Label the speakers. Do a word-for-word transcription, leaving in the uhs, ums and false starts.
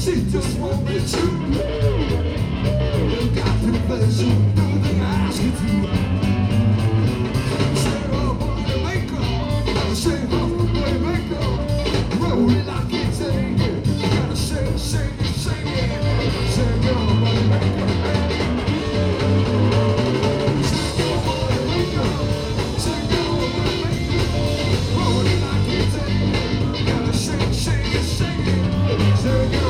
Speaker 1: She just won't be true. You got the pleasure, nothing I ask you to. Say oh, money maker, say oh, money maker. Roll it like it's a you gotta say it, say it, say it. Say oh, money maker. Say oh, money maker. Say oh, money maker. Roll it like it's a you gotta say it, say it, say it. Say